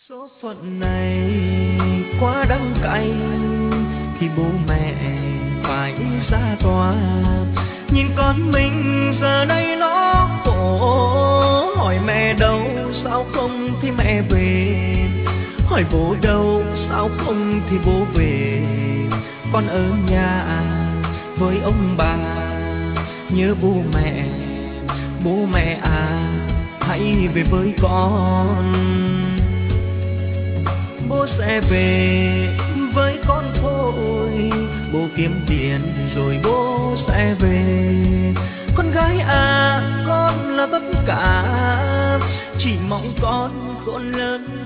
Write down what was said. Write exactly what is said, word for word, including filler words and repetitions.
Số phận này quá đắng cay khi bố mẹ phải ra tòa, nhìn con mình giờ đây nó khổ. Hỏi mẹ đâu sao không thì mẹ về, hỏi bố đâu sao không thì bố về. Con ở nhà với ông bà nhớ bố mẹ, bố mẹ à hãy về với con. Bố sẽ về với con thôi, bố kiếm tiền rồi bố sẽ về. Con gái à, con là tất cả, chỉ mong con khôn lớn